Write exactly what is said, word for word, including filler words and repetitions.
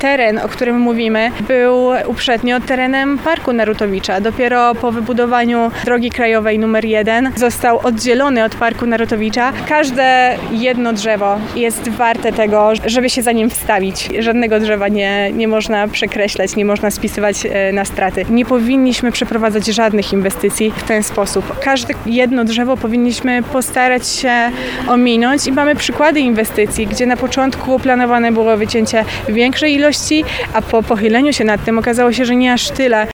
teren, o którym mówimy, był uprzednio terenem Parku Narutowicza. Dopiero po wybudowaniu drogi krajowej numer jeden został oddzielony od Parku Narutowicza. Każde jedno drzewo jest warte tego, żeby się za nim wstawić. Żadnego drzewa nie, nie można przekreślać, nie można spisywać na straty. Nie powinniśmy przeprowadzać żadnych inwestycji w ten sposób. Każde jedno drzewo powinniśmy postarać się ominąć i mamy przykłady inwestycji, gdzie na początku planowane było wycięcie większej ilości, a po pochyleniu się nad tym okazało się, że nie aż tyle.